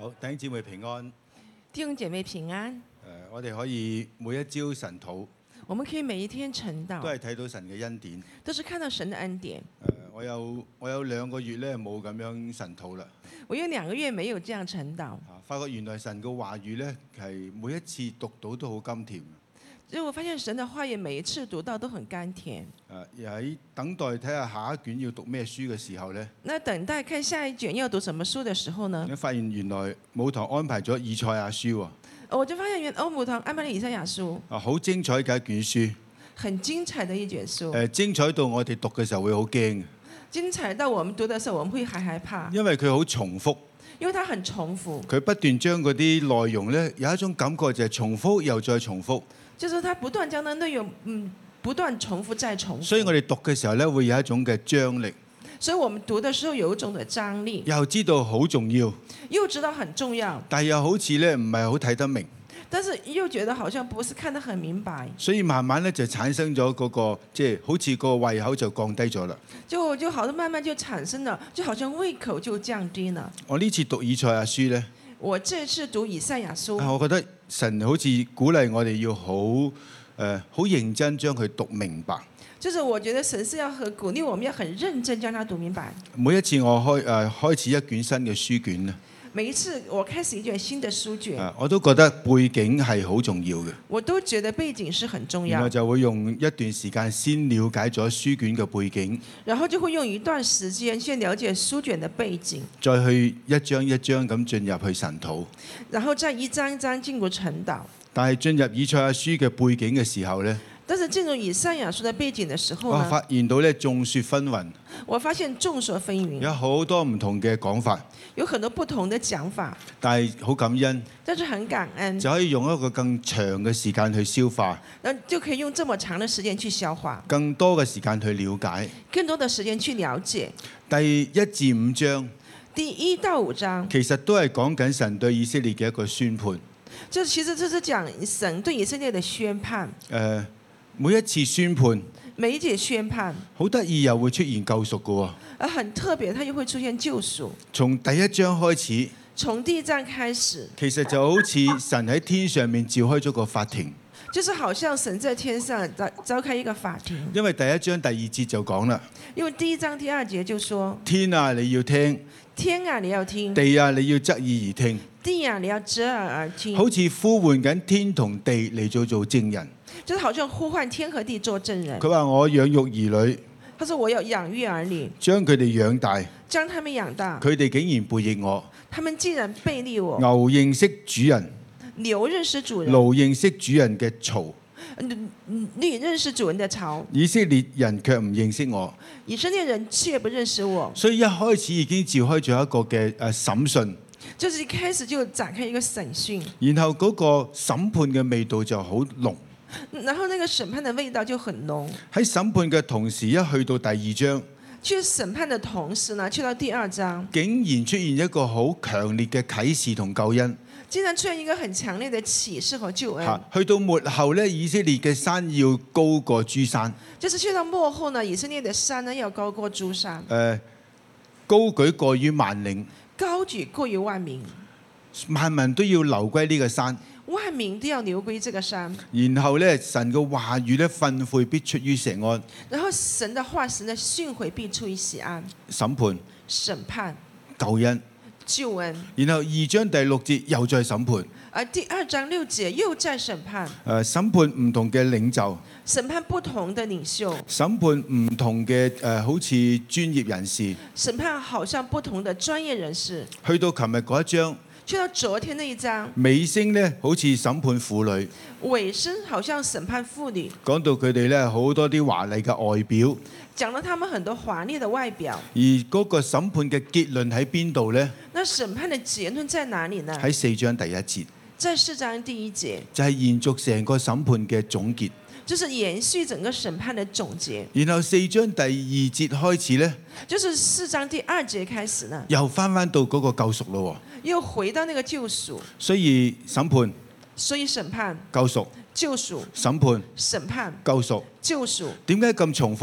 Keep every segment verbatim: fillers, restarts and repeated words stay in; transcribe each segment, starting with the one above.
好，弟兄姊妹平安。 弟兄姐妹平安。 誒、我哋可以每一朝晨禱， 我們可以每一天晨禱， 都係睇到神嘅恩典。 都是看到神的恩典。 誒、我有我有兩個月咧冇咁樣晨禱啦。 我有兩個月沒有這樣晨禱， 啊，發覺原來神嘅話語咧係每一次讀到都好甘甜。 所以我發現神的話語每一次讀到都很甘甜。 誒，又喺等待睇下下一卷要讀咩書嘅時候咧， 那等待看下一卷要讀什麼書的時候呢？ 你發現原來母堂安排咗以賽亞書喎。 我就發現原歐母堂安排了以賽亞書， 啊，好精彩嘅一卷書。 很精彩的一卷書。 誒，精彩到我哋讀嘅時候會好驚， 精彩到我們讀的時候，我們會還害怕， 因為佢好重複。 因為它很重複。 佢不斷將嗰啲內容咧，有一種感覺就係重複又再重複。 就是它不斷將那內容，嗯，不斷重複再重複。 所以我哋讀嘅時候咧，會有一種嘅張力。 所以我們讀的時候有一種的張力， 又知道好重要， 又知道很重要， 但係又好似咧唔係好睇得明。 但是又覺得好像不是看得很明白。 所以慢慢咧就產生咗嗰個即係好似個胃口就降低咗啦。 就就好像慢慢就產生了，就好像胃口就降低了。 我呢次讀以賽亞書咧， 我這次讀以賽亞書， 我覺得神好似鼓勵我哋要好誒好認真將佢讀明白。 就是我覺得神是要和鼓勵我們要很認真將它讀明白。 每一次我開誒、呃、開始一卷新嘅書卷咧， 每一次我開始一卷新的書卷， 呃、我都覺得背景係好重要嘅。 我都覺得背景是很重要。 然後就會用一段時間先了解咗書卷嘅背景， 然後就會用一段時間先了解書卷的背景， 再去一章一章咁進入去神禱， 然後再一章一章進入晨禱。 但係進入以賽亞書嘅背景嘅時候呢， 但是進入以賽亞書的背景的時候我呢， 發現到咧眾說紛紜， 我發現眾說紛紜， 有好多唔同嘅講法， 有很多不同的講法， 但係好感恩， 但是很感恩， 就可以用一個更長嘅時間去消化， 那就可以用這麼長的時間去消化， 更多嘅時間去了解。 更多的時間去了解。 第一至五章， 第一到五章， 其實都係講緊神對以色列嘅一個宣判。 就其實這是講神對以色列的宣判。 誒、呃，每一次宣判， 每一節宣判， 好得意又會出現救贖嘅喎。 而很特別，它又會出現救贖。 從第一章開始， 從第一章開始， 其實就好似神喺天上面召開咗個法庭。 就是好像神在天上召召開一個法庭。 因為第一章第二節就講啦， 因為第一章第二節就說： 天啊，你要聽； 天啊，你要聽； 地啊，你要側耳而聽。 地啊，你要側耳而聽。 好似呼喚緊天同地嚟做做證人。 就是好像呼喚天和地做證人。 佢話我養育兒女， 他說我要養育兒女， 將佢哋養大， 將他們養大。 佢哋竟然背逆我， 他們竟然背逆我。 牛認識主人， 牛認識主人， 驢認識主人嘅槽， 你認識主人的槽。 以色列人卻唔認識我。 以色列人卻不認識我。 所以一開始已經召開咗一個嘅誒審訊， 就是一開始就展開一個審訊， 然後嗰個審判嘅味道就好濃。 然後那個審判的味道就很濃。 喺審判嘅同時，一去到第二章， 去審判的同時呢，去到第二章， 竟然出現一個好強烈嘅啟示同救恩。 竟然出現一個很強烈的啟示和救恩。 去到末後呢，以色列嘅山要高過諸山。 就是去到末後呢，以色列的山呢要高過諸山。 誒、呃，高舉過於萬嶺， 高舉過於萬民， 萬民都要流歸呢個山。 萬民都要流歸這個山。 然後呢，神嘅話語呢，訓誨必出於錫安。 然後神的話神的訓誨必出於錫安。 審判、 審判、 救恩、 救恩。 然後二章第六節又再審判。 而第二章六節又再審判。 誒，審判唔同嘅領袖。 審判不同的領袖。 審判唔同嘅誒，好似專業人士。 審判好像不同的專業人士。 去到琴日嗰一章。 去到昨天那一章， 尾聲呢好似審判婦女， 尾聲好像審判婦女， 講到佢哋呢好多啲華麗嘅外表， 講到他們很多華麗的外表。 而嗰個審判嘅結論喺邊度呢？ 那審判的結論在哪裡呢？ 喺四章第一節， 在四章第一節， 就係延續成個審判嘅總結， 就是延續整個審判的總結。 然後四章第二節開始呢， 就是四章第二節開始呢， 又翻翻到嗰個救贖咯。 又回到那個救贖， 所以審判、 所以審判、 救贖、 救贖、 審判、 審判、 救贖、 救贖， 點解咁重複呢？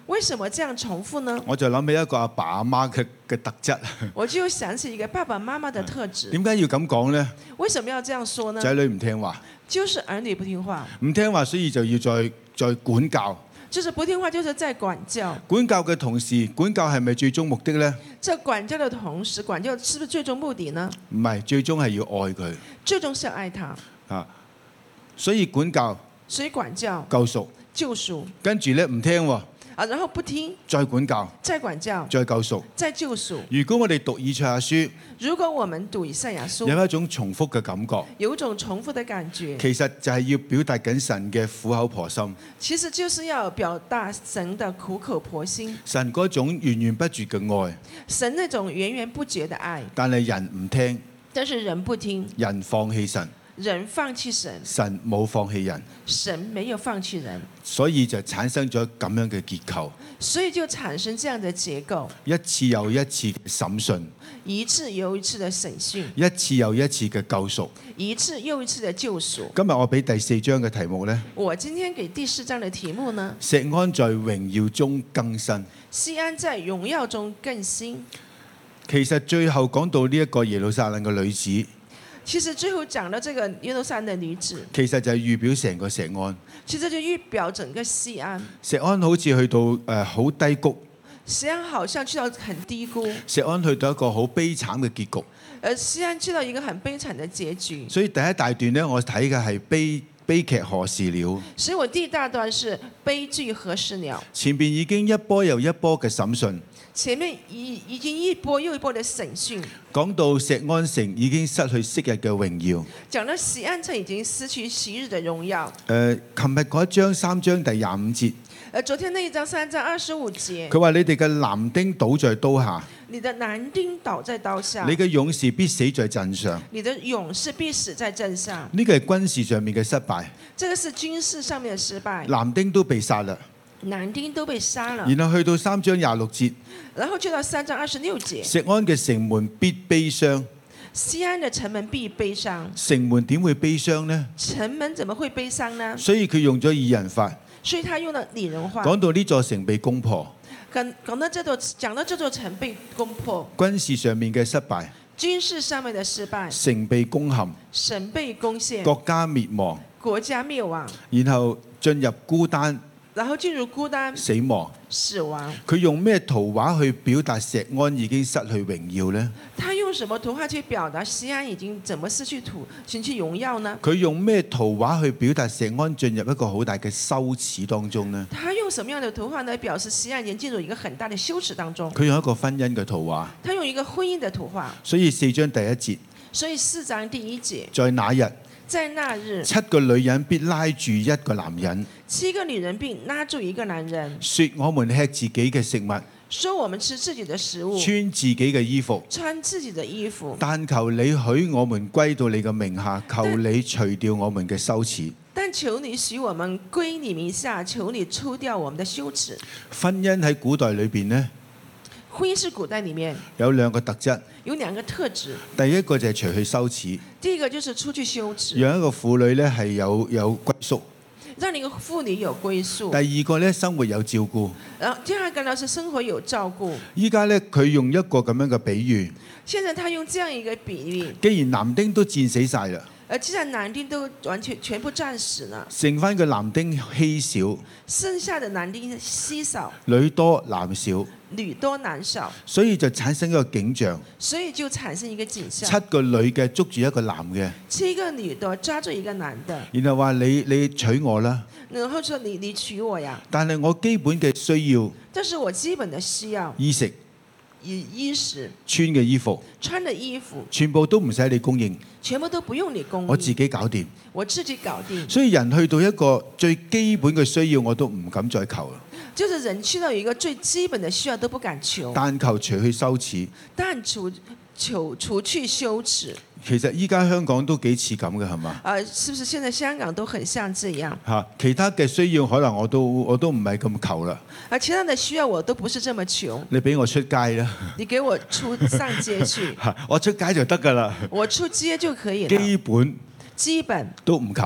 為什麼這樣重複呢？ 我就諗起一個阿爸阿媽嘅嘅特質。 我就想起一個爸爸媽媽的特質。 點解要咁講呢？ 為什麼要這樣說呢？ 仔女唔聽話， 就是兒女不聽話， 唔聽話，所以就要再再管教。 就是不聽話，就是在管教。 管教嘅同時，管教係咪最終目的呢？ 這管教的同時，管教是不是最終目的呢？ 唔係，最終係要愛佢。 最終是要愛他。 啊，所以管教、 所以管教、 救贖、 救贖， 跟住咧唔聽喎， 啊，然後不聽， 再管教、 再管教、 再救贖。 再救贖。 如果我哋讀以賽亞書， 如果我們讀以賽亞書， 有一種重複嘅感覺， 有一種重複的感覺， 其實就係要表達緊神嘅苦口婆心。 其實就是要表達神的苦口婆心， 神嗰種源源不絕嘅愛， 神那種源源不絕的愛。 但係人唔聽， 但是人不聽， 人放棄神， 人放棄神， 神冇放棄人， 神沒有放棄人， 所以就產生咗咁樣嘅結構， 所以就產生這樣的結構， 一次又一次嘅審訊， 一次又一次的審訊， 一次又一次嘅救贖。 一次又一次的救贖。 今日我俾第四章嘅題目呢， 我今天給第四章的題目呢， 錫安在榮耀中更新。 錫安在榮耀中更新。 其實最後講到呢一個耶路撒冷嘅女子， 其實最後講到這個耶路撒冷的女子， 其實就係預表成個錫安。 其實就預表整個錫安。 錫安好似去到誒好低谷， 錫安好像去到很低谷， 錫安去到一個好悲慘嘅結局。 而錫安去到一個很悲慘的結局。 所以第一大段呢，我睇嘅係悲悲劇何時了。 所以我第一大段是悲劇何時了。 前邊已經一波又一波嘅審訊， 前面已已經一波又一波的審訊， 講到錫安城已經失去昔日嘅榮耀。 講到錫安城已經失去昔日的榮耀。 誒、呃，琴日嗰一章三章第廿五節， 而昨天那一章三章二十五節， 佢話你哋嘅男丁倒在刀下， 你的男丁倒在刀下， 你嘅勇士必死在陣上。 你的勇士必死在陣上。 呢個係軍事上面嘅失敗， 這個是軍事上面的失敗， 男丁都被殺啦。 男丁都被殺了。 然後去到三章廿六節， 然後就到三章二十六節， 錫安嘅城門必悲傷。 錫安的城門必悲傷。 城門點會悲傷呢？ 城門怎麼會悲傷呢？ 所以佢用咗擬人法， 所以他用了擬人化， 講到呢座城被攻破， 講講到這座講到這座城被攻破， 軍事上面嘅失敗， 軍事上面的失敗， 城被攻陷， 城被攻陷， 國家滅亡， 國家滅亡， 然後進入孤單然後進入孤單死亡。 死亡。 佢用咩圖畫去表達錫安已經失去榮耀呢？ 他用什麼圖畫去表達錫安已經怎麼失去土失去榮耀呢？ 佢用咩圖畫去表達錫安進入一個好大嘅羞恥當中呢？ 他用什麼樣的圖畫來表示錫安已經進入一個很大的羞恥當中？ 佢用一個婚姻嘅圖畫， 他用一個婚姻的圖畫。 所以四章第一節， 所以四章第一節， 在那日， 在那日， 七個女人必拉住一個男人， 七個女人並拉住一個男人， 說我們吃自己嘅食物， 說我們吃自己的食物， 穿自己嘅衣服， 穿自己的衣服。 但求你許我們歸到你嘅名下，求你除掉我們嘅羞恥。 但求你許我們歸你名下，求你除掉我們的羞恥。 婚姻喺古代裏邊呢， 婚姻是古代裡面有兩個特質， 有兩個特質。 第一個就係除去羞恥， 第一個就是出去羞恥， 讓一個婦女呢係有有歸宿； 讓你個婦女有歸宿。 第二個呢，生活有照顧。 然後第二個呢是生活有照顧。 依家呢，佢用一個咁樣嘅比喻， 現在他用這樣一個比喻， 既然男丁都戰死晒啦， 而既然男丁都完全全部戰死了， 剩翻個男丁稀少， 剩下的男丁稀少， 女多男少， 女多男少， 所以就產生一個景象， 所以就產生一個景象。 七個女嘅捉住一個男嘅， 七個女的抓住一個男的， 然後話你你娶我啦， 然後說你你娶我呀， 但係我基本嘅需要， 這是我基本的需要， 衣食以衣食穿嘅衣服， 穿的衣服， 全部都唔使你供應， 全部都不用你供應， 我自己搞掂。 我自己搞定。 所以人去到一個最基本嘅需要，我都唔敢再求啦。 就是人去到一個最基本的需要都不敢求， 但求除去羞恥。 但除求除去羞恥。 其實依家香港都幾似咁嘅係嘛？ 啊，是不是現在香港都很像這樣？ 嚇，其他嘅需要可能我都我都唔係咁求啦。 而其他的需要我都不是這麼求。 你俾我出街啦， 你給我出上街去， 我出街就得㗎啦。 我出街就可以了。 基本基本都唔求啦。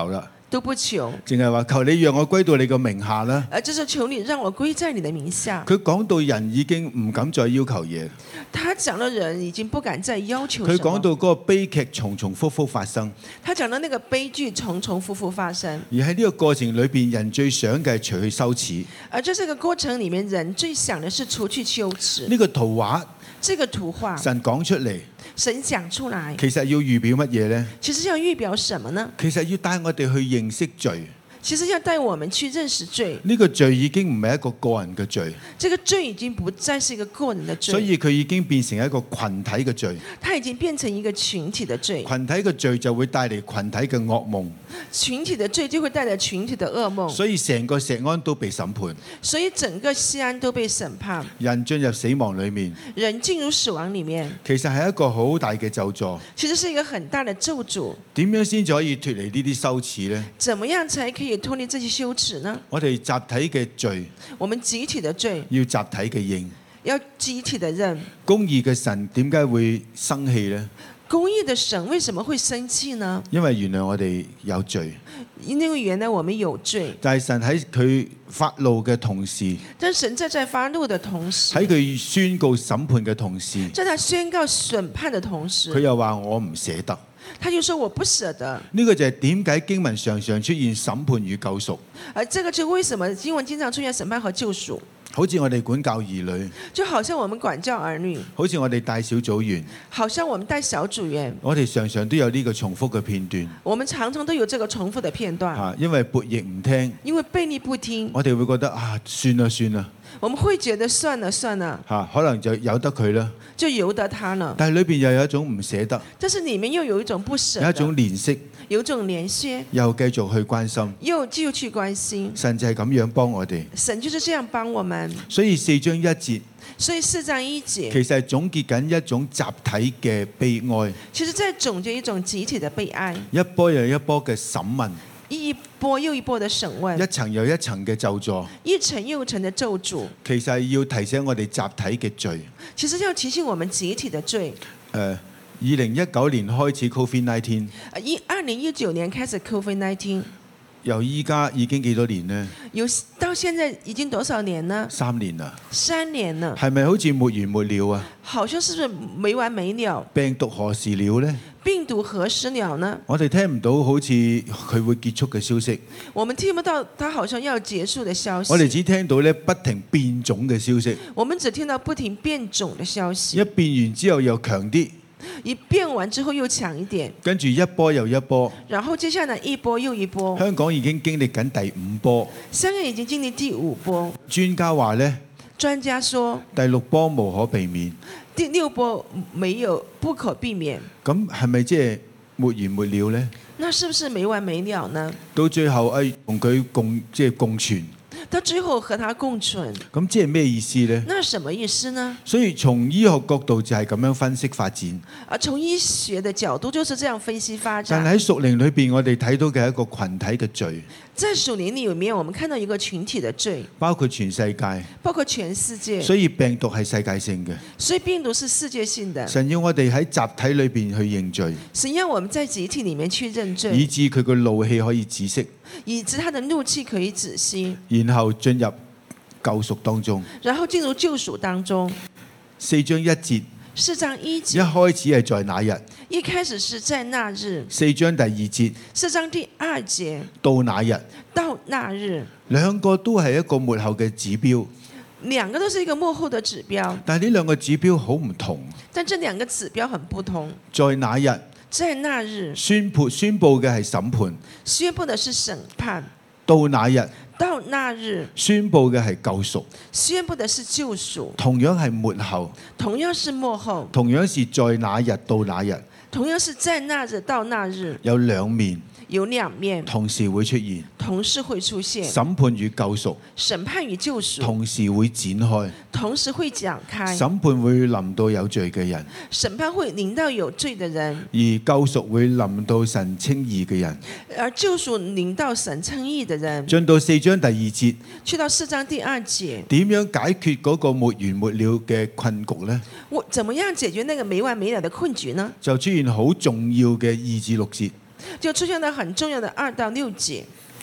都不求， 淨係話求你讓我歸到你個名下啦。 而就是求你讓我歸在你的名下。 佢講到人已經唔敢再要求嘢， 他講到人已經不敢再要求佢什麼。 講到嗰個悲劇重重複複發生， 他講到那個悲劇重重複複發生， 而喺呢個過程裏邊，人最想嘅係除去羞恥。 而在這個過程裡面，人最想的是除去羞恥。 呢個圖畫， 這個圖畫， 神講出嚟， 神講出來， 其實要預表乜嘢呢？ 其實要預表什麼呢？ 其實要帶我哋去認識罪。 其實要帶我們去認識罪。 呢個罪已經唔係一個個人嘅罪， 這個罪已經不再是一個個人的罪， 所以佢已經變成一個群體嘅罪。 它已經變成一個群體的罪。 群體嘅罪就會帶嚟群體嘅噩夢， 群體的罪就會帶來群體的噩夢。 所以成個石安都被審判， 所以整個西安都被審判， 人進入死亡裏面， 人進入死亡裡面， 其實係一個好大嘅咒詛。 其實是一個很大的咒詛。 點樣先至可以脫離呢啲羞恥呢？ 怎麼樣才可以脫離這些羞恥呢？ 我哋集體嘅罪我們集體的罪要集體嘅認。 要集體的認。 公義嘅神點解會生氣呢？ 公義的神為什麼會生氣呢？ 因為原來我哋有罪， 因為原來我們有罪。 但係神喺佢發怒嘅同時， 但神在在發怒的同時， 喺佢宣告審判嘅同時， 在他宣告審判的同時， 佢又話我唔捨得。 他就說我不捨得。 呢個就係點解經文常常出現審判與救贖。 而這個就為什麼經文經常出現審判和救贖？ 好似我哋管教兒女， 就好像我們管教兒女， 好似我哋帶小組員， 好像我們帶小組員， 我哋常常都有呢個重複嘅片段。 我們常常都有這個重複的片段。 啊，因為悖逆唔聽， 因為悖逆不聽， 我哋會覺得啊，算啦算啦， 我們會覺得算了算了， 嚇，可能就由得佢啦。 就由得他了。 但係裏邊又有一種唔捨得， 但是裡面又有一種不捨得， 有一種憐惜， 有一種憐惜， 又繼續去關心。 又繼續去關心。 神就係咁樣幫我哋。 神就是這樣幫我們。 所以四章一節所以四章一節其實係總結緊一種集體嘅悲哀， 其實在總結一種集體的悲哀， 一波又一波嘅審問， 一波又一波的審問， 一層又一層嘅咒詛， 一層又一層的咒詛， 其實係要提醒我哋集體嘅罪。 其實要提醒我們集體的罪。 誒，二零一九年開始 Covid 十九， 一二零一九年開始 Covid 十九， 由依家已經幾多年呢？ 有到現在已經多少年呢？ 三年啦。 三年了。 係咪好似沒完沒了啊？ 好像是不是沒完沒了？ 病毒何時了呢？ 病毒何時了呢？ 我哋聽唔到好似佢會結束嘅消息。 我們聽不到它好像要結束的消息。 我哋只聽到咧不停變種嘅消息。 我們只聽到不停變種的消息。 一變完之後又強啲， 一變完之後又強一點， 跟住一波又一波。 然後接下來一波又一波。 香港已經經歷緊第五波。 香港已經經歷第五波。 專家話呢， 專家說第六波無可避免。 第六波沒有不可避免。 咁係咪即係沒完沒了呢？ 那是不是沒完沒了呢？ 到最後誒同佢共即係共存。 到最後和他共存。 咁即係咩意思呢？ 那什麼意思呢？ 所以從醫學角度就係咁樣分析發展。 啊，從醫學的角度就是這樣分析發展。 但係喺屬靈裏邊，我哋睇到嘅係一個群體嘅罪。 在屬靈裡面，我們看到一個群體的罪， 包括全世界， 包括全世界。 所以病毒係世界性嘅。 所以病毒是世界性的。 神要我哋喺集體裏邊去認罪。 神要我們在集體裡面去認罪， 以致佢個怒氣可以止息， 以致他的怒氣可以止息， 然後進入救贖當中。 然後進入救贖當中。 四章一節， 四章一一節， 開始係在那日。 一開始是在那日。 四章第二節， 四章第二節， 到那日。 到那日， 兩個都係一個末後嘅指標， 兩個都是一個末後的指標。 但係呢兩個指標好唔同。 但這兩個指標很不同。 在那日， 在那日宣佈宣佈嘅係審判； 宣佈的是審判。 到那日， 到那日宣佈嘅係救贖。 宣佈的是救贖。 同樣係末後， 同樣是末後， 同樣是在那日到那日， 同樣是在那日到那日， 有兩面， 有兩面同時會出現。 同時會出現。 審判與救贖， 審判與救贖同時會展開。 同時會展開。 審判會臨到有罪嘅人， 審判會臨到有罪的人， 而救贖會臨到神稱義嘅人。 而救贖臨到神稱義的人。 進到四章第二節， 去到四章第二節， 點樣解決嗰個沒完沒了嘅困局呢？ 我怎麼樣解決那個沒完沒了的困局呢？ 就出現好重要嘅二至六節。 就出現了很重要的二到六節。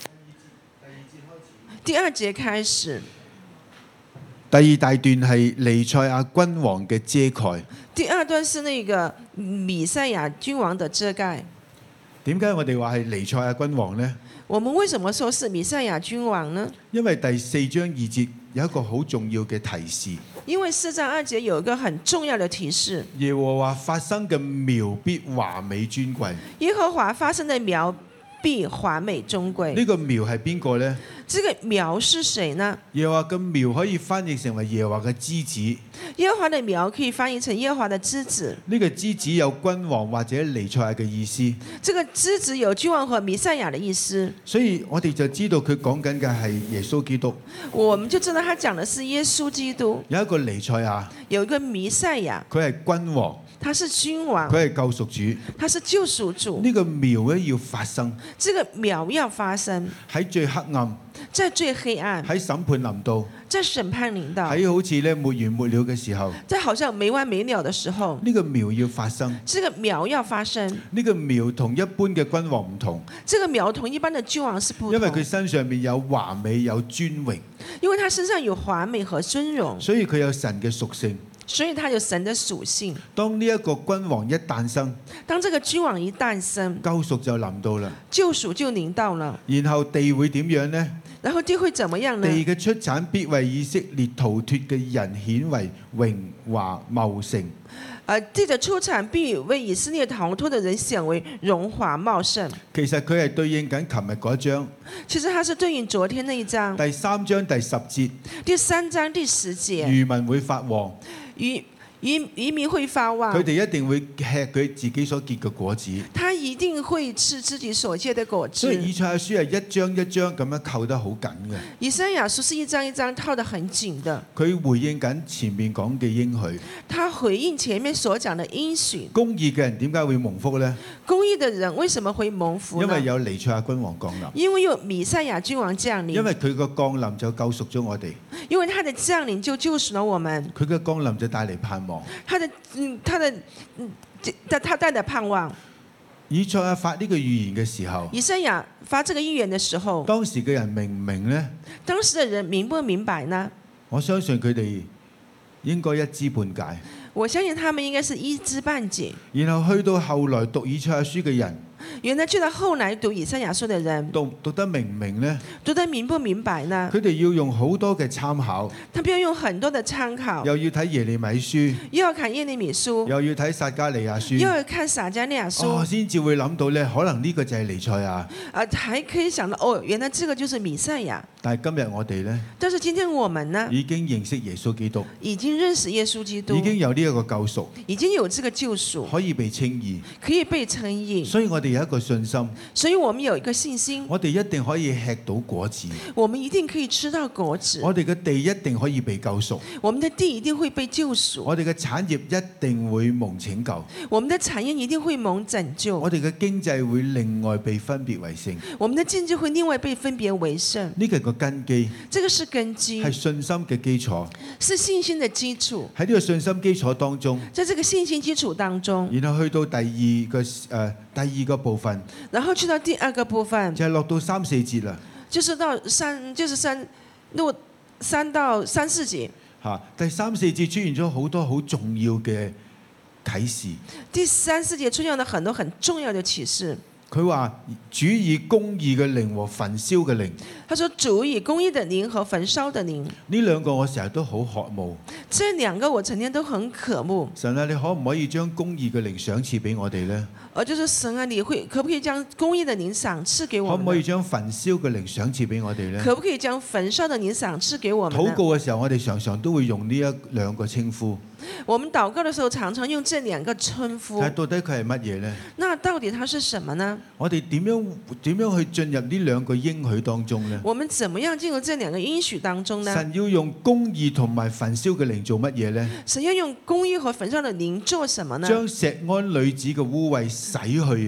第二節開始， 第二大段係彌賽亞君王嘅遮蓋。 第二段是那個彌賽亞君王的遮蓋。 點解我哋話係彌賽亞君王呢？ 我們為什麼說是彌賽亞君王呢？ 因為第四章二節有一個好重要嘅提示。 因為四章二節有一個很重要的提示。 耶和華發生嘅苗必華美尊貴。 耶和華發生的苗必華美尊貴。 呢個苗係邊個呢？ 這個苗是誰呢？ 耶和華嘅苗可以翻譯成為耶和華嘅枝子。 耶和華的苗可以翻譯成耶和華的枝子。 呢個枝子有君王或者彌賽亞嘅意思。 這個枝子有君王和彌賽亞的意思。 所以我哋就知道佢講緊嘅係耶穌基督。 我們就知道他講的是耶穌基督。 有一個彌賽亞， 有一個彌賽亞， 佢係君王。 他是君王， 佢係救贖主， 他是救贖主。 呢個苗咧要發生， 這個苗要發生喺最黑暗， 在最黑暗， 喺審判臨到， 在審判臨到， 喺好似咧沒完沒了嘅時候， 在好像沒完沒了的時候， 呢個苗要發生， 這個苗要發生。 呢個苗同一般嘅君王唔同， 這個苗同一般的君王是不同， 因為佢身上面有華美有尊榮， 因為他身上有華美和尊榮， 所以佢有神嘅屬性。 所以他有神的屬性。 當呢一個君王一誕生， 當這個君王一誕生， 救贖就臨到啦。 救贖就臨到了。 然後地會點樣呢？ 然後地會怎麼樣呢？ 地嘅出產必為以色列逃脫嘅人顯為榮華茂盛。 呃，地的出產必為以色列逃脫的人顯為榮華茂盛。 其實佢係對應緊琴日嗰章。 其實它是對應昨天那一章。 第三章第十節。 第三章第十節。 餘民會發旺。 餘餘餘民會發旺。 佢哋一定會吃佢自己所結嘅果子。 他一定會吃自己所結的果子。 所以以賽亞書係一章一章咁樣扣得好緊嘅。 以賽亞書是一章一章套得很緊的。 佢回應緊前面講嘅應許。 他回應前面所講的應許。 公義嘅人點解會蒙福呢？ 公義的人為什麼會蒙福呢？ 因為有彌賽亞君王降臨。 因為有彌賽亞君王降臨。 因為佢個降臨就救贖咗我哋。 因為他的降臨就救贖了我們。 佢嘅降臨就帶嚟盼望。 他的嗯，他的嗯，他他帶來盼望。 以賽亞發呢個預言嘅時候， 以賽亞發這個預言嘅時候， 當時嘅人明唔明呢？ 當時嘅人明不明白呢？ 我相信佢哋應該一知半解。 我相信他們應該是一知半解。 然後去到後來讀以賽亞書嘅人， 原來去到後來讀以賽亞書嘅人， 讀讀得明唔明呢？ 讀得明不明白呢？ 佢哋要用好多嘅參考， 他們要用很多的參考， 又要睇耶利米書， 又要看耶利米書， 又要睇撒迦利亞書， 又要看撒迦利亞書， 哦，先至會諗到呢，可能呢個就係彌賽亞。 啊，還可以想到哦，原來這個就是彌賽亞。 但係今日我哋呢， 但是今天我們呢， 已經認識耶穌基督， 已經認識耶穌基督， 已經有呢一個救贖， 已經有這個救贖， 可以被稱義， 可以被稱義。 所以我哋有一個信心， 所以我們有一個信心， 我哋一定可以吃到果子， 我們一定可以吃到果子， 我哋嘅地一定可以被救贖， 我們的地一定會被救贖， 我哋嘅產業一定會蒙拯救， 我們的產業一定會蒙拯救， 我哋嘅經濟會另外被分別為聖， 我們的經濟會另外被分別為聖。 呢個係個根基， 這個是根基， 係信心嘅基礎， 是信心的基礎。 喺呢個信心基礎當中， 在這個信心基礎當中， 然後去到第二個誒、呃、第二個部分， 然後去到第二個部分， 就係、是、落到三四節啦， 就是到三，就是三六三到三四節。 嚇，第三四節出現咗好多好重要嘅啟示。 第三四節出現了很多很重要的啟示。 佢話主以公義嘅靈和焚燒嘅靈。 他說主以公義的靈和焚燒的靈。 呢兩個我成日都好渴慕。 這兩個我曾經都很渴慕。 神啊，你可唔可以將公義嘅靈賞賜俾我哋呢？ 而就是神啊，你會可不可以將公義的靈賞賜給我們？ 可唔可以將焚燒嘅靈賞賜俾我哋呢？ 可不可以將焚燒的靈賞賜給我們？ 禱告嘅時候，我哋常常都會用呢一兩個稱呼。 我們禱告的時候，常常用這兩個稱呼。 但到底佢係乜嘢呢？ 那到底它是什麼呢？ 我哋點樣點樣去進入呢兩個應許當中呢？ 我們怎麼樣進入這兩個應許當中呢？ 神要用公義同埋焚燒嘅靈做乜嘢呢？ 神要用公義和焚燒的靈做什麼呢？ 將錫安女子嘅污穢洗去啊！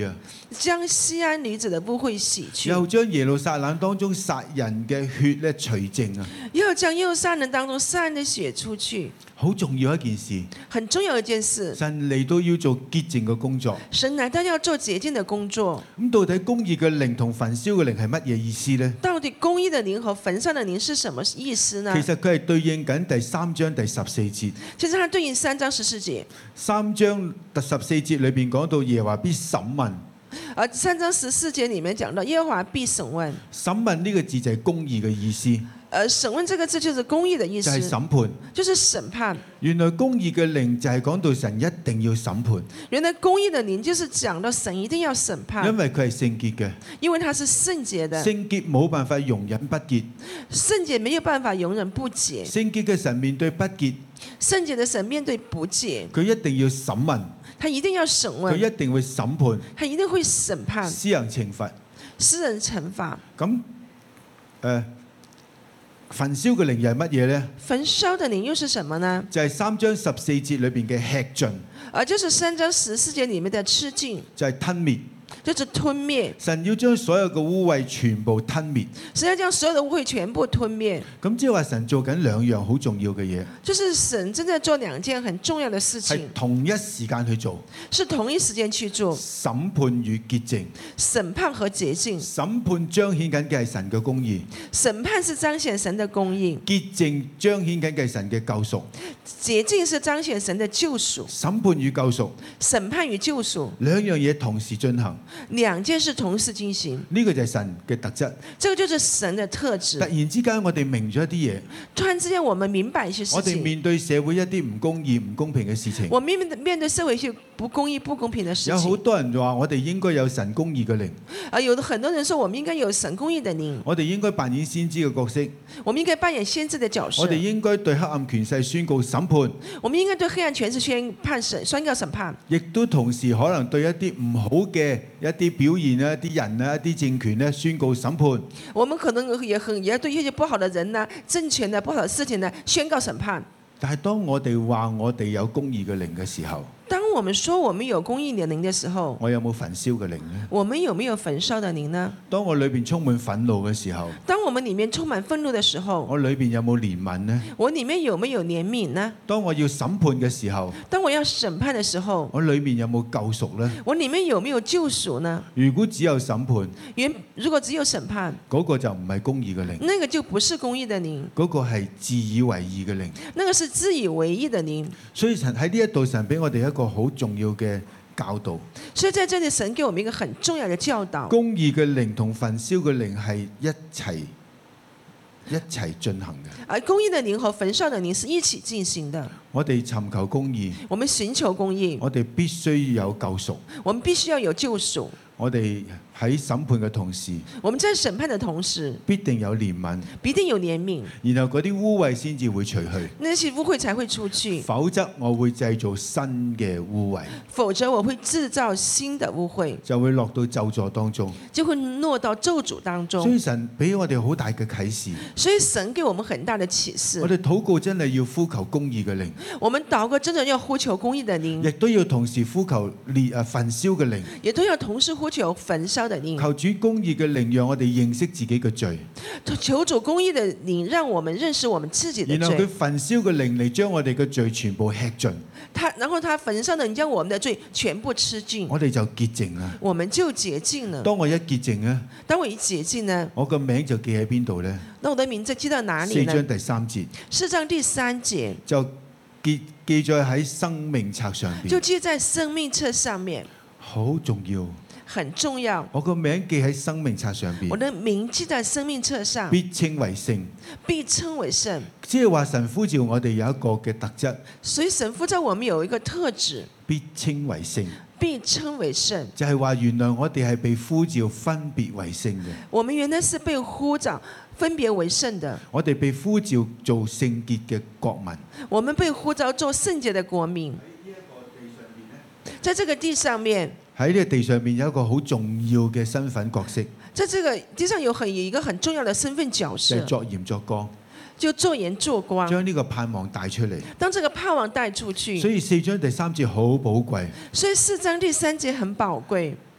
將西安女子的污穢洗去， 又將耶路撒冷當中殺人嘅血咧除淨啊！ 要將耶路撒冷當中殺人的血出去， 好重要一件事， 很重要一件事。 神嚟到要做潔淨嘅工作。 神來到要做潔淨的工作。 咁到底公義嘅靈同焚燒嘅靈係乜嘢意思呢？ 到底公義的靈和焚燒的靈是什麼意思呢？ 其實佢係對應緊第三章第十四節。 其實它對應三章十四節。 三章第十四節裏邊講到耶和華必審問。 而三章十四節裡面講到耶和華必審問。 審問呢個字就係公義嘅意思。 而審問這個字就是公義的意思， 就係審判， 就是審判。 原來公義嘅靈就係講到神一定要審判。 原來公義的靈就是講到神一定要審判， 因為佢係聖潔嘅， 因為它是聖潔的。 聖潔冇辦法容忍不潔， 聖潔沒有辦法容忍不潔。 聖潔嘅神面對不潔， 聖潔的神面對不潔， 佢一定要審問， 他一定要審問， 佢一定會審判， 他一定會審判， 施行懲罰， 施人懲罰。 咁誒。呃焚燒嘅靈又係乜嘢呢？ 焚燒的靈又是什麼呢？ 就係三章十四節裏邊嘅吃盡， 而就是三章十四節裡面的吃盡， 就係吞滅， 就是吞滅。 神要將所有嘅污穢全部吞滅， 神要將所有的污穢全部吞滅。 咁即係話神做緊兩樣好重要嘅嘢， 就是神正在做兩件很重要的事係情， 同一時間去做， 是同一時間去做。 審判與潔淨， 審判和潔淨。 審判彰顯緊嘅係神嘅公義， 審判是彰顯神的公義， 潔淨彰顯緊嘅係神嘅救贖， 潔淨是彰顯神的救贖。 審判與救贖， 審判與救贖兩樣嘢同時進行， 兩件事同時進行， 呢個就係神嘅特質。 這個就是神的特質。 突然之間我哋明咗一啲嘢， 突然之間我們明白一些事情， 我哋面對社會一啲唔公義、唔公平嘅事情， 我面面對社會一些不公義、不公平的事情， 有好多人話我哋應該有神公義嘅靈， 啊，有的很多人說我們應該有神公義的靈， 我哋應該扮演先知嘅角色， 我們應該扮演先知的角色， 我哋應該對黑暗權勢宣告審判， 我們應該對黑暗權勢宣判審宣告審判， 亦都同時可能對一啲唔好嘅一啲表現啊、一啲人啊、一啲政權咧宣告審判。 我們可能也很也要對一些不好的人呢、政權的不好的事情呢宣告審判。 但係當我哋話我哋有公義嘅靈嘅時候， 當我們說我們有公義的靈的時候， 我有冇焚燒嘅靈呢？ 我們有沒有焚燒的靈呢？ 當我裏邊充滿憤怒嘅時候， 當我們裡面充滿憤怒的時候， 我裏邊有冇憐憫呢？ 我裡面有沒有憐憫呢？ 當我要審判嘅時候， 當我要審判的時候， 我裏面有冇救贖呢？ 我裡面有沒有救贖呢？ 如果只有審判， 原如果只有審判， 嗰個就唔係公義嘅靈， 那個就不是公義的靈， 嗰個係自以為義嘅靈。 那個是自以為義的靈。 所以神喺呢一度，神俾我哋一個好重要嘅教導。 所以在這裡，神給我們一個很重要的教導。 公義嘅靈同焚燒嘅靈係一齊一齊進行嘅。 而公義的靈和焚燒的靈是一起進行的。 我哋尋求公義， 我們尋求公義， 我哋必須有救贖， 我們必須要有救贖。 我哋喺審判嘅同時， 我們在審判的同時， 必定有憐憫， 必定有憐憫， 然後嗰啲污穢先至會除去， 那些污穢才會出去， 否則我會製造新嘅污穢， 否則我會製造新的污穢， 就會落到咒詛當中， 就會落到咒詛當中。 所以神俾我哋好大嘅啟示， 所以神給我們很大的啟示。 我哋禱告真係要呼求公義嘅靈， 我們禱告真的要呼求公義的靈， 亦都要同時呼求烈啊焚燒嘅靈， 也都要同時呼求焚燒的靈。 求主公義嘅靈，讓我哋認識自己嘅罪， 求主公義的靈，讓我們認識我們自己的然後佢罪。 焚燒嘅靈嚟將我哋嘅罪全部吃盡， 他然後他焚燒的靈將我們的罪全部吃盡， 我哋就潔淨啦。 我們就潔淨了。 當我一潔淨咧， 當我一潔淨呢， 我個名就記喺邊度呢？ 那我的名字記到哪裡四章呢？ 第三節四章第三節就記記載喺生命冊上邊， 就記在生命冊上面， 好重要。 很重要。 我個名記喺生命冊上邊， 我的名記在生命冊上， 必稱為聖。 必稱為聖。 即係話神呼召我哋有一個嘅特質， 所以神呼召我們有一個特質， 必稱為聖。 必稱為聖。 就係話原來我哋係被呼召分別為聖嘅， 我們原來是被呼召分別為聖的， 我哋被呼召做聖潔嘅國民。 我們被呼召做聖潔的國民。在這個地上面， 喺呢個地上面有一個好重要嘅身份角色， 在這個地上有很有一個很重要的身份角就色， 係作鹽作光， 就做鹽做光， 將呢個盼望帶出嚟。 當這個盼望帶出去。 所以四章第三節好寶貴， 所以四章第三節很寶貴。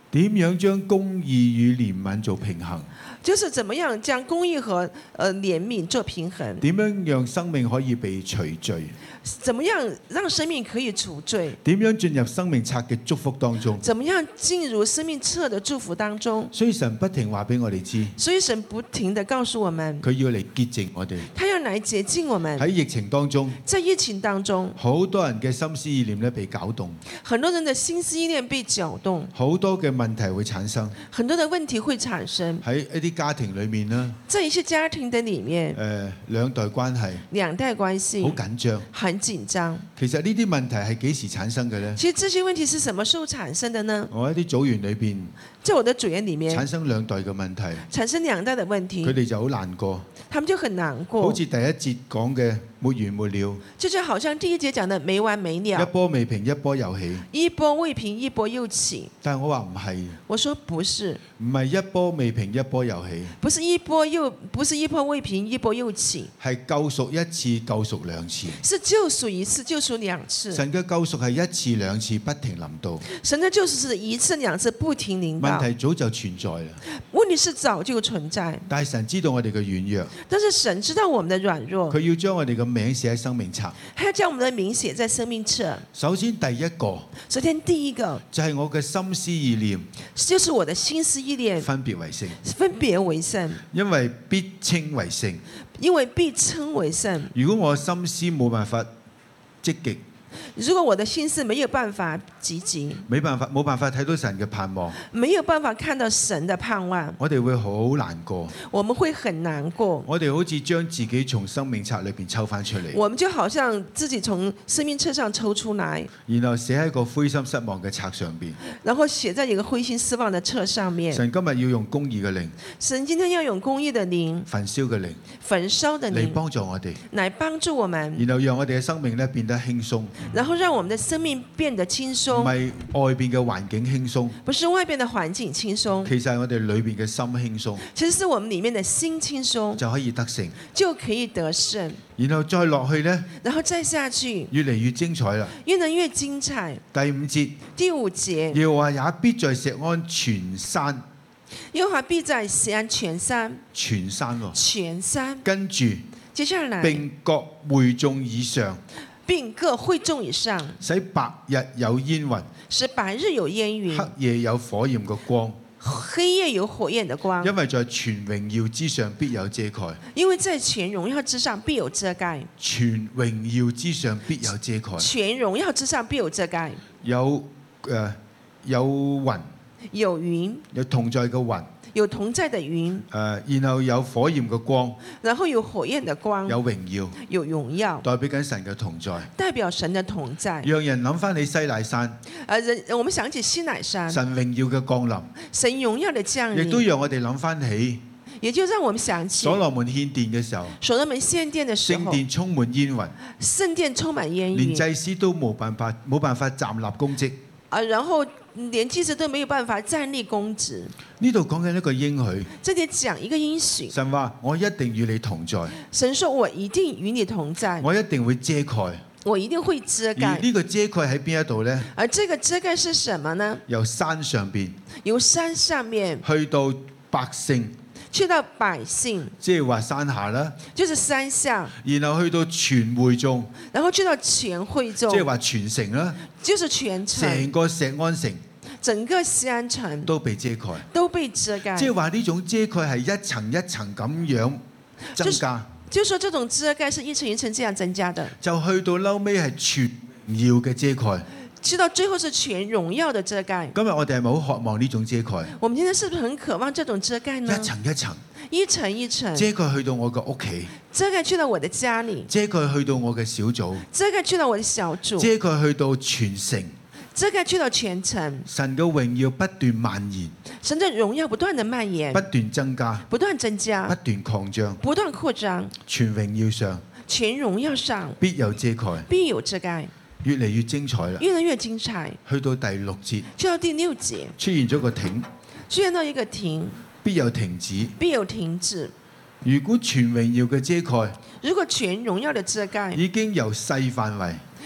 點樣將公義與憐憫做平衡？ 就是怎麼樣將公義和呃憐憫做平衡？ 點樣讓生命可以被除罪？ 怎麼樣讓生命可以除罪？ 點樣進入生命冊嘅祝福當中？ 怎麼樣進入生命冊的祝福當中？ 所以神不停話俾我哋知， 所以神不停地告訴我們， 佢要嚟潔淨我哋。 他要來潔淨我們。 喺疫情當中， 在疫情當中， 好多人嘅心思意念咧被攪動， 很多人的心思意念被攪動， 好多嘅問題會產生。 很多的問題會產生喺一啲家庭裏面啦， 在一些家庭的裡面， 誒、呃、兩代關係兩代關係好緊張。 很緊張。 其實呢啲問題係幾時產生嘅呢？ 其實這些問題是什麼時候產生的呢？ 我喺啲組員裏邊在我的組員裡面產生兩代嘅問題， 產生兩代的問題， 佢哋就好難過。 他們就很難過。 好似第一節講嘅沒完沒了， 就就好像第一節講的沒完沒一了， 波未平一波又起。 一波未平一波又起。 但係我話唔係， 我說不是， 唔係一波未平一波又起， 不是一波又不是一波未平一波又起， 係救贖一次救贖兩次。 是救贖一次救贖兩次。 神嘅救贖係一次兩次不停臨到， 神的救贖是一次兩次不停臨到。 問題早就存在啦。 問題是早就存在， 但係神知道我哋嘅軟弱， 但是神知道我們的軟弱， 佢要將我哋嘅名寫喺生命冊。 他要將我們的名寫在生命冊。 首先第一個首先第一個就係我嘅心思意念就是我的心思意念分別為聖， 分別為聖， 因為必稱為聖。 因為必稱為聖。 如果我心思冇辦法積極， 如果我的心思沒有辦法積極， 冇辦法冇辦法睇到神嘅盼望， 沒有辦法看到神的盼望， 我哋會好難過。 我們會很難過。 我哋好似將自己從生命冊裏邊抽翻出嚟， 我們就好像自己從生命冊上抽出來， 然後寫喺個灰心失望嘅冊上邊。 然後寫在一個灰心失望的冊上面。 神今日要用公義嘅靈， 神今天要用公義的靈， 焚燒嘅靈焚燒的嚟靈， 幫助我哋， 來幫助我們， 然後讓我哋嘅生命咧變得輕鬆， 然後讓我們的生命變得輕唔鬆， 係外邊嘅環境輕鬆， 不是外邊的環境輕鬆， 其實係我哋裏邊嘅心輕鬆， 其實是我們裡面的心輕鬆， 就可以得勝， 就可以得勝。 然後再落去呢， 然後再下去， 越嚟越精彩啦。 越能越精彩。 第五節， 第五節， 耶和華也必在錫安全山， 耶和華必在錫安全山， 全山喎， 全山。 跟住接下來， 並各會眾以上， 並各會眾以上， 使白日有煙雲， 使白日有煙雲， 黑夜有火焰嘅光。 黑夜有火焰的光， 因為在全榮耀之上必有遮蓋， 因為在全榮耀之上必有遮蓋， 全榮耀之上必有遮蓋， 全榮耀之上必有遮蓋。 有誒、呃、有雲， 有雲， 有同在嘅雲， 有同在的雲， 誒、呃、然後有火焰嘅光， 然後有火焰的光， 有榮耀， 有榮耀， 代表緊神嘅同在， 代表神的同在， 讓人諗翻起西乃山， 呃人，我們想起西乃山， 神榮耀嘅降臨， 神榮耀的降臨， 亦都讓我哋諗翻起也就讓我們想起所羅門獻殿嘅時候， 所羅門獻殿的時候， 聖殿充滿煙雲， 聖殿充滿煙連雲， 祭司都冇辦法冇辦法站立公職， 啊，然後連祭司都沒有辦法站立公職。 呢度講緊一個應許， 這裡講一個應許， 神話我一定與你同在。 神說我一定與你同在， 我一定會遮蓋， 我一定會遮而蓋。 呢個遮蓋喺邊一度呢？ 而這個遮蓋是什麼呢？ 由山上邊由山上面去到百姓， 去到百姓， 即係話山下啦， 就是山下， 然後去到全會眾， 然後去到全會眾， 即係話全城啦， 就是全城， 成個錫安城整個錫安城都被遮蓋， 都被遮蓋。 即係話呢種遮蓋係一層一層咁樣增加， 就說這種遮蓋是一層一層這樣增加的， 就去到嬲尾係全耀嘅遮蓋。 去到最後是全榮耀的遮蓋。 今日我哋係咪好渴望呢種遮蓋？ 我們今天是不是很渴望這種遮蓋呢？ 一層一層， 一層一層遮蓋去到我嘅屋企， 遮蓋去到我的家裡， 遮蓋去到我嘅小組， 遮蓋去到我的小組， 遮蓋去到全城。 遮蓋去到全城， 神嘅榮耀不斷蔓延， 神的榮耀不斷的蔓延， 不斷增加， 不斷增加， 不斷擴張， 不斷擴張， 全榮耀上全榮耀上必有遮蓋， 必有遮蓋， 越嚟越精彩啦！ 越來越精彩。 去到第六節， 去到第六節， 出現咗個停， 出現到一個停， 必有停止。 必有停止。 如果全榮耀嘅遮蓋如果全榮耀的遮蓋已經由細範圍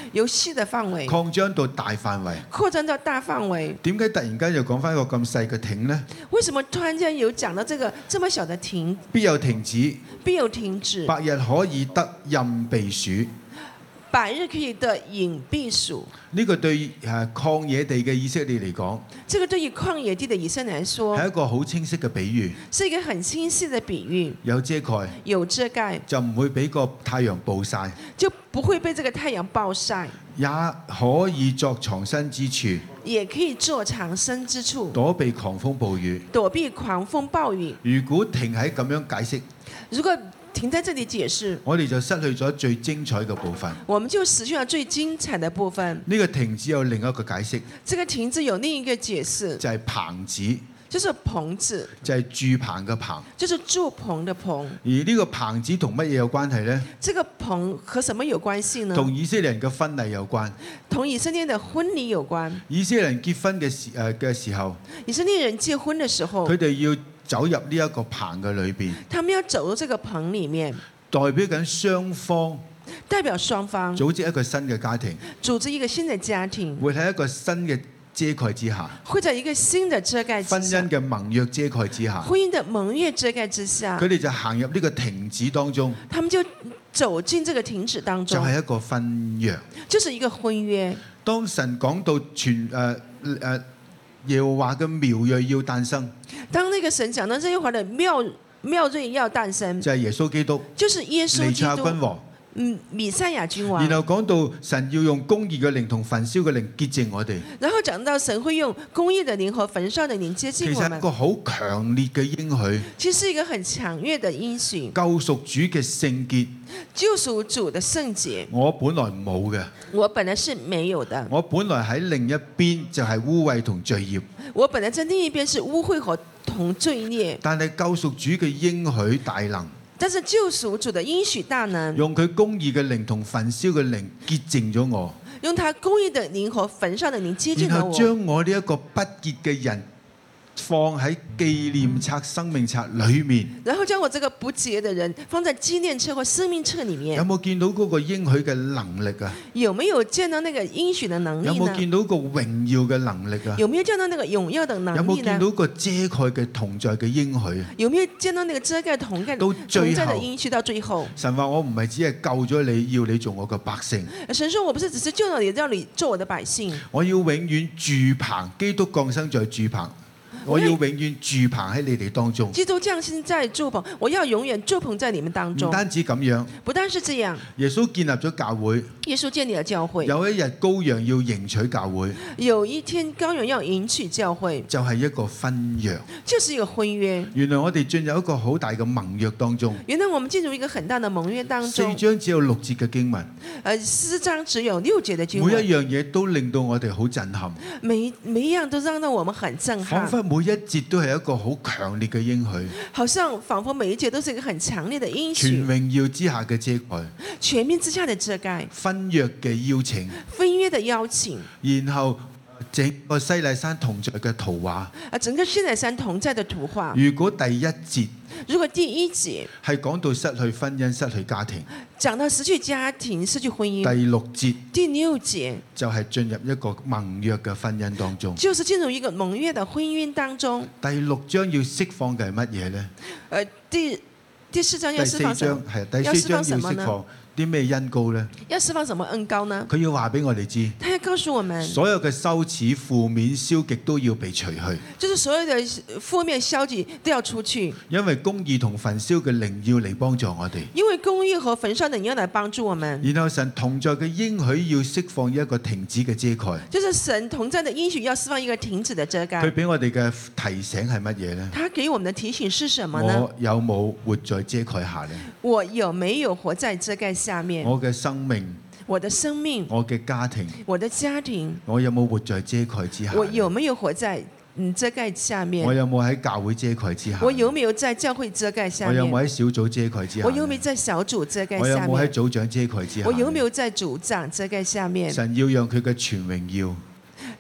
由細的範圍擴張到大範圍。 擴張到大範圍。 點解突然間又講翻一個咁細嘅亭呢？ 為什麼突然間有講到這個這麼小的亭？ 必有亭子， 必有亭子。 白日可以得蔭避暑。 百日可以得隱避暑。 呢個對誒曠野地嘅以色列嚟講， 這個對於曠野地的以色列來說， 係一個好清晰嘅比喻。 是一個很清晰的比喻。 有遮蓋， 有遮蓋， 就唔會俾個太陽暴曬， 就不會被這個太陽暴曬。 也可以作藏身之處， 也可以做藏身之處， 躲避狂風暴雨。 躲避狂風暴雨。 如果停喺咁樣解釋， 如果停在這裡解釋， 我哋就失去咗最精彩嘅部分。 我們就失去了最精彩的部分。 呢個亭子有另一個解釋， 這個亭子有另一個解釋， 就係棚子， 就是棚子， 就係住棚嘅棚。 就是住棚的棚。 而呢個棚子同乜嘢有關係呢？ 這個棚和什麼有關係呢？ 同以色列人嘅婚禮有關。 同以色列的婚禮有關。 以色列人結婚嘅時誒嘅時候， 以色列人結婚嘅時候， 佢哋要走入呢一個棚嘅裏邊， 他們要走入這個棚裡面， 代表緊雙方， 代表雙方組織一個新嘅家庭， 組織一個新的家庭， 會喺一個新嘅遮蓋之下， 會在一個新的遮蓋之下， 婚姻嘅盟約遮蓋之下， 婚姻的盟約遮蓋之下， 佢哋就行入呢個亭子當中， 他們就走進這個亭子當中， 就係一個婚約， 就是一個婚約。 當神講到全誒誒耶和華嘅苗裔要誕生， 當那個神講到耶和華的妙妙瑞要誕生， 就係耶穌基督， 就是耶穌彌基督， 賽亞君王。 嗯，彌賽亞君王。 然後講到神要用公義嘅靈同焚燒嘅靈潔淨我哋。 然後講到神會用公義的靈和焚燒的靈接近我們。 其實一個好強烈嘅應許。 其實是一個很強烈的應許。 救贖主嘅聖潔。 救贖主的聖潔。 我本來冇嘅。 我本來是沒有的。 我本來喺另一邊就係污穢同罪孽。 我本來在另一邊是污穢和同罪孽。 但係救贖主嘅應許大能。 但是救贖主的應許大能， 用佢公義嘅靈同焚燒嘅靈潔淨咗我， 用他公義的靈和焚燒的靈接近了我， 然後將我呢一個不潔嘅人放喺紀念冊、生命冊裏面， 然後將我這個不潔的人放在紀念冊或生命冊裡面。 有冇見到嗰個應許嘅能力啊？ 有沒有見到那個應許的能力呢？ 有冇見到個榮耀嘅能力啊？ 有沒有見到那個榮耀的能力呢？ 有冇見到個遮蓋嘅同在嘅應許啊？ 有沒有見到那個遮蓋同在同在的應許到最後？ 神話我唔係只係救咗你，要你做我嘅百姓。 神說我不是只是救了你，要你做我的百姓。 我要永遠住棚，基督降生在住棚。我要永遠住棚喺你哋當中。 基督降生在住棚，我要永遠住棚在你們當中。 唔單止咁樣， 不單是這樣， 耶穌建立咗教會。 耶穌建立了教會。 有一日羔羊要迎娶教會。 有一天羔羊要迎娶教會， 就係一個婚約。 就是一個婚約。 原來我哋進入一個好大嘅盟約當中。 原來我們進入一個很大的盟約當中。 四章只有六節嘅經文。 誒，四章只有六節嘅經文。 每一樣嘢都令到我哋好震撼。 每每一樣都讓到我們很震撼。 彷彿每一節都係一個好強烈嘅應許。 好像彷彿每一節都是一個很強烈的應許。 全榮耀之下嘅遮蓋。 全面之下的遮蓋。 婚約嘅邀請。 婚約的邀請。 然後整個西奈山同在嘅圖畫。 啊，整個西奈山同在的圖畫。 如果第一節， 如果第一節係講到失去婚姻、失去家庭， 講到失去家庭、失去婚姻。 第六節， 第六節就係進入一個盟約嘅婚姻當中， 就是進入一個盟約的婚姻當中。 第六章要釋放嘅係乜嘢呢？ 誒，第第四章要釋放什麼？ 係第四章要釋放啲咩恩膏呢？ 要釋放什麼恩膏呢？ 佢要話俾我哋知， 他要告訴我們， 所有嘅羞恥、負面、消極都要被除去。 就是所有的負面、消極都要出去。 因為公義同焚燒嘅靈要嚟幫助我哋。 因為公義和焚燒的靈要來幫助我們。 然後神同在嘅應許要釋放一個停止嘅遮蓋。 就是神同在的應許要釋放一個停止的遮蓋。 佢俾我哋嘅提醒係乜嘢呢？ 他給我們的提醒是什麼呢？ 我有冇活在遮蓋下呢？ 我有沒有活在遮蓋下面？ 我嘅生命， 我的生命， 我嘅家庭， 我的家庭， 我有冇活在遮蓋之下？ 我有沒有活在嗯遮蓋下面？ 我有冇喺教會遮蓋之下？ 我有沒有在教會遮蓋下面？ 我有冇喺小組遮蓋之下？ 我有沒有在小組遮蓋下面？ 我有冇喺組長遮蓋之下？ 我有沒有在組長遮蓋下面？ 神要讓佢嘅全榮耀，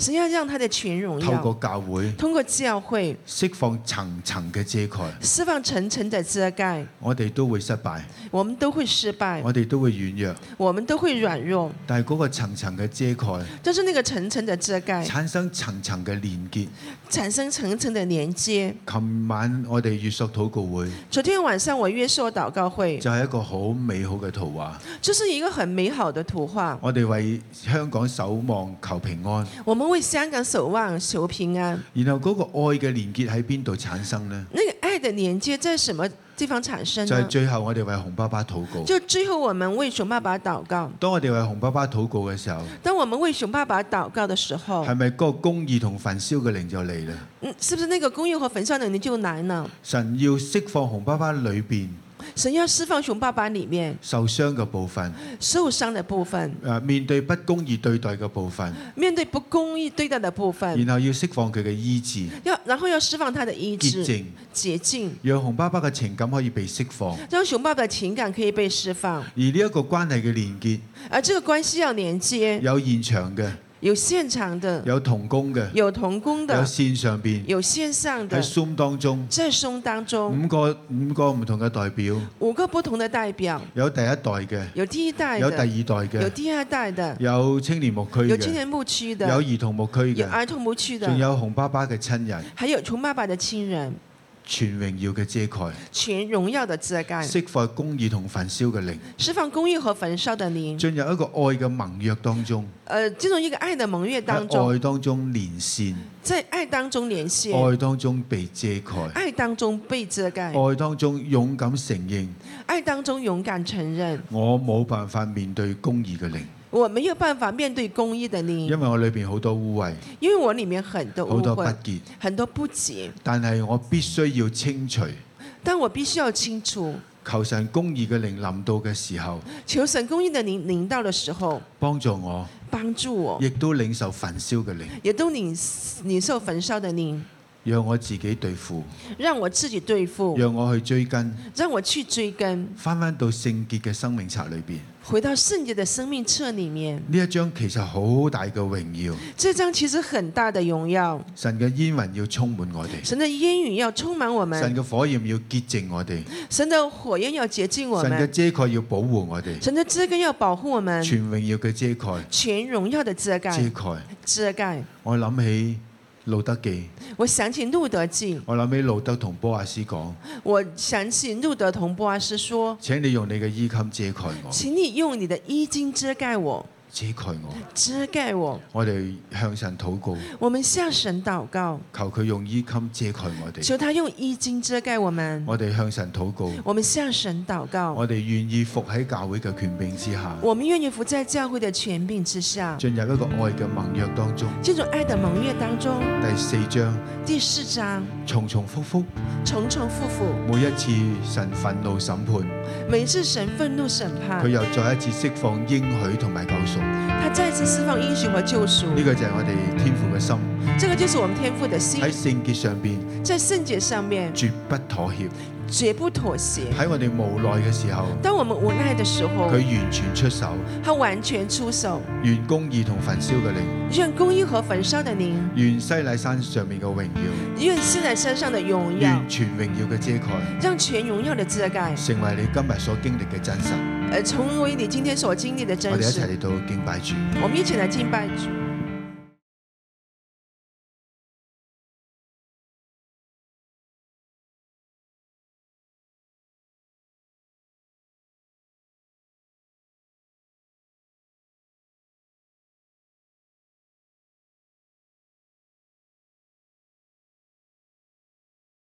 神要讓他的全榮透過耀教會通過教會釋放層層嘅遮蓋， 釋放層層的遮蓋， 我哋都會失敗， 我們都會失敗， 我哋都會軟弱， 我們都會軟弱。 但係嗰個層層嘅遮蓋， 就是那個層層的遮蓋， 產生層層嘅連結。 產生層層的連接。 琴晚我哋約索禱告會， 昨天晚上我約索禱告會， 就係一個好美好嘅圖畫。 就是一個很美好的圖畫。 我哋為香港守望求平安， 我們為香港守望求平安。 然後嗰個愛嘅連結喺邊度產生呢？ 那個愛的連接在什麼地方產生呢？ 就係最後我哋為熊爸爸禱告。 就最後我們為熊爸爸禱告。 當我哋為熊爸爸禱告嘅時候， 當我們為熊爸爸禱告的時候， 係咪嗰個公義同焚燒嘅靈就嚟啦？ 嗯，是不是那個公義和焚燒的靈就來呢？ 神要釋放熊爸爸裏邊神要釋放熊爸爸裡面受傷嘅部分， 受傷的部分， 誒面對不公義對待嘅部分， 面對不公義對待的部分， 然後要釋放佢嘅醫治、 要然後要釋放他的醫治、 潔淨， 潔淨， 讓熊爸爸嘅情感可以被釋放。 讓熊爸爸的情感可以被釋放。 而呢一個關係嘅連結， 而這個關係要連接， 有現場嘅， 有現場的， 有同工嘅， 有同工有的， 線上邊， 有線上的， 喺 Zoom 當中， 在松當中， 五個五個唔同嘅代表， 五個不同的代表， 有第一代嘅， 有第一代有第二的， 代嘅， 有第二代的， 有青年牧區嘅， 有青年牧區的， 有兒童牧區嘅， 有兒童牧區的， 仲有熊爸爸嘅親人， 還有熊爸爸的親人， 全榮耀嘅遮蓋， 全榮耀的遮蓋， 釋放公義同焚燒嘅靈， 釋放公義和焚燒的靈， 進入一個愛嘅盟約當中， 呃，進入一個愛的盟約當喺中， 愛當中連線， 在愛當中連線， 愛當中被遮蓋， 愛當中被遮蓋， 愛當中勇敢承認， 愛當中勇敢承認， 我冇辦法面對公義嘅靈， 我沒有辦法面對公義的靈， 因為我裏邊好多污穢， 因為我裡面很多好多不污穢， 潔， 很多不潔， 但係我必須要清除。 但我必須要清楚， 求神公義嘅靈臨到嘅時候， 求神公義的靈臨到的時候， 幫助我， 幫助我， 亦都領受焚燒嘅靈， 也都領領受焚燒的靈， 讓我自己對付， 讓我自己對付， 讓我去追根， 讓我去追根， 翻翻到聖潔嘅生命冊裏邊。 回到聖潔的生命冊裡面。 呢一章其實好大嘅榮耀， 這章其實很大的榮耀， 神嘅煙雲要充滿我哋， 神的煙雲要充滿我神們， 嘅火焰要潔淨我哋， 神的火焰要潔淨我神嘅們， 遮蓋要保護我哋， 神的遮蓋要保護我們， 全榮耀嘅遮蓋， 全榮耀的遮遮蓋， 蓋。 遮蓋。 我諗起路德記， 我想起路德記， 我諗起路德同波亞斯講， 我想起路德同波阿斯說， 請你用你嘅衣襟遮蓋我， 請你用你的衣襟遮蓋我， 遮蓋我。 遮蓋我。 我哋向神禱告， 我們向神禱告， 求佢用衣襟遮蓋我哋。 求他用衣襟遮蓋我們。 我哋向神禱告， 我們向神禱告， 我哋願意服喺教會嘅權柄之下， 我們願意服在教會的權柄之下， 進入一個愛嘅盟約當中。 這種愛的盟約當中， 第四章， 第四章重重複複， 重重複複， 每一次神憤怒審判， 每一次神憤怒審判佢，又再一次釋放應許同埋救贖。 他再次釋放應許和救贖。 呢個就係我哋天父嘅心， 這個就是我們天父的心， 喺聖潔上邊在聖潔上面絕不妥協。 絕不妥協。 喺我哋無奈嘅時候， 當我們無奈的時候， 佢完全出手， 他完全出手， 願公義同焚燒嘅靈， 願公義和焚燒的靈， 願西乃山上面嘅榮耀， 願西乃山上的榮耀願，全榮耀嘅遮蓋， 讓全榮耀的遮蓋， 成為你今日所經歷嘅真實。 而成為你今天所經歷的真我哋一齊實。 嚟到敬拜主。 我們一起來敬拜主。